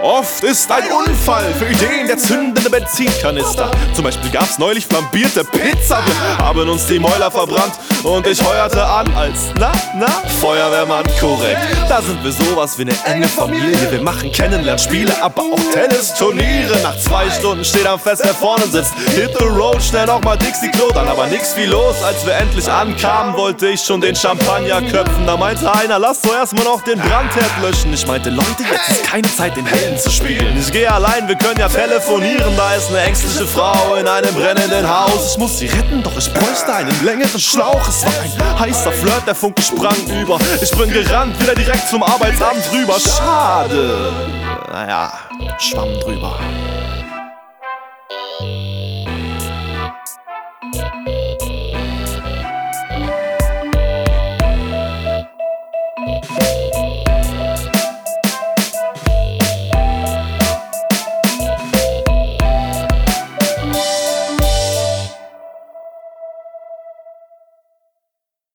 Oft ist ein Unfall für Ideen der zündende Benzinkanister. Zum Beispiel gab's neulich flambierte Pizza. Wir haben uns die Mäuler verbrannt und ich heuerte an als Feuerwehrmann, korrekt. Da sind wir sowas wie eine enge Familie. Wir machen Kennenlernspiele, aber auch Tennisturniere. Nach 2 Stunden steht am Fest, wer vorne sitzt. Hit the road, schnell nochmal Dixie-Klo. Dann aber nix viel los, als wir endlich ankamen, wollte ich schon den Champagner köpfen. Da meinte einer, lass doch erstmal noch den Brandherd löschen. Ich meinte, Leute, jetzt ist keine Zeit, den Helden zu spielen. Ich geh allein, wir können ja telefonieren. Da ist eine ängstliche Frau in einem brennenden Haus. Ich muss sie retten, doch ich bräuchte einen längeren Schlauch. Es war ein heißer Flirt, der Funke sprang über. Ich bin gerannt, wieder direkt zum Arbeitsamt rüber. Schade, naja, Schwamm drüber.